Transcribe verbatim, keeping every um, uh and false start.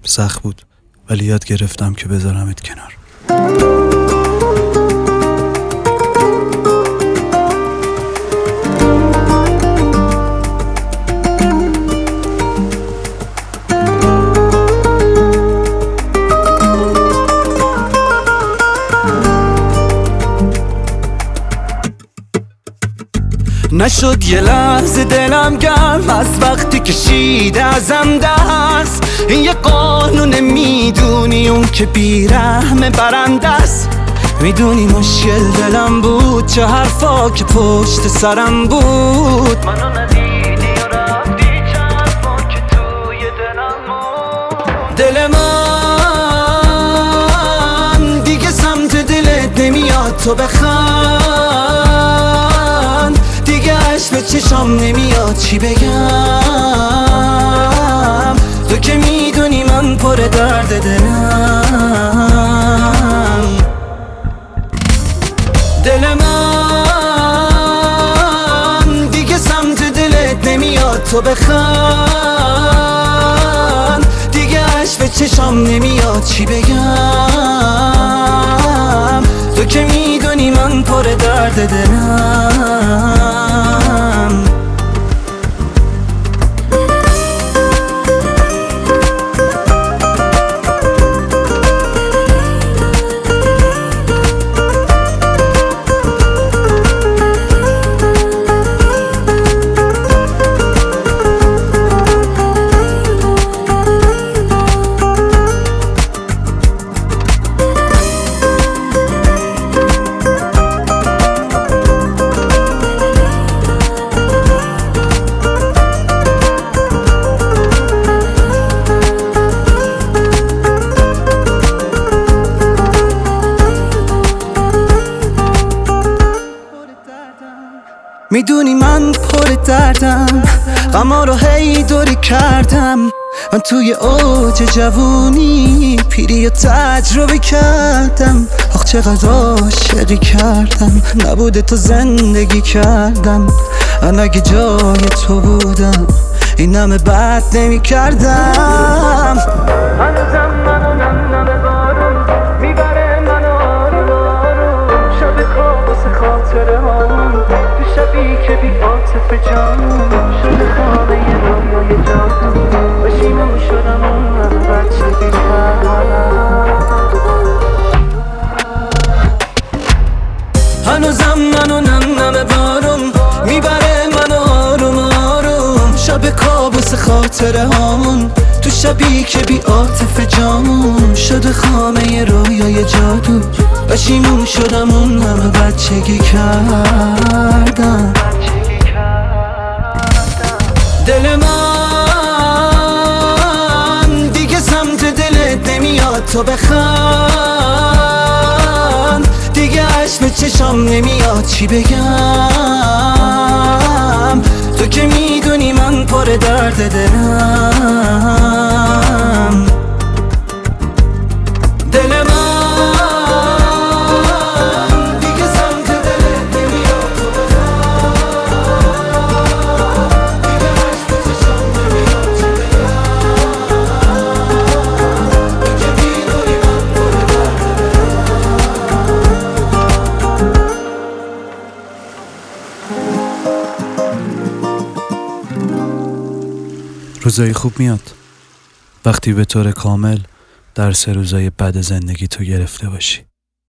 سخت بود، ولی یاد گرفتم که بذارمت کنار. نشد یه لحظه دلم گرم از وقتی کشیده ازم دست. این یه قانون، میدونی اون که بیرحم برنده است. میدونی مشکل دلم بود، چه حرفا که پشت سرم بود. منو ندیدی و رفتی، چه حرفا که توی دلم بود. دل من دیگه سمت دلت نمیاد تو بخند، به چشام نمیاد چی بگم. تو که میدونی من پر درد دلم. دل من دیگه سمت دلت نمیاد تو بخند، دیگه عشق به چشام نمیاد چی بگم. تو که میدونی من پر درد دلم. میدونی من پر دردم، غما رو هی دوری کردم. من توی اوج جوونی پیری و تجربه کردم. آخ چقدر عاشقی کردم، نبوده تو زندگی کردم. من اگه جای تو بودم این همه بد نمی کردم. هنوزم منو نم بارون میبره منو آروم آروم. شب کابوس خاطره هامون، تو شبی که بی عاطف جانون. شده خانه یه رویای جادو، بشیمون شدم اون همه بچگی کردم. هنوزم منو نم نم بارون میبره منو آروم آروم. شب کابوس خاطره هامون، تو شبی که بی عاطف جامون. شده خامه ی رویای جادو، بشیمون شدم اون همه بچگی کردم. دل من دیگه سمت دلت نمیاد تو بخند، دیگه عشق به چشام نمیاد چی بگم. تو که میدونی من پر درد دلم. دل من دیگه سمت دلت نمیاد تو بخند، دیگه عشق به چشام نمیاد چی بگم. تو که میدونی من پر درد روزای خوب میاد وقتی به طور کامل درس روزای بد زندگی تو گرفته باشی.